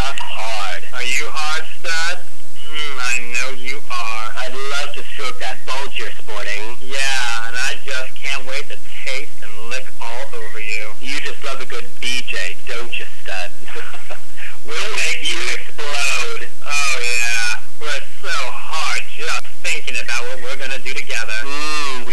tough hard. Are you hard, stud? I know you are. I'd love to stroke that bulge you're sporting.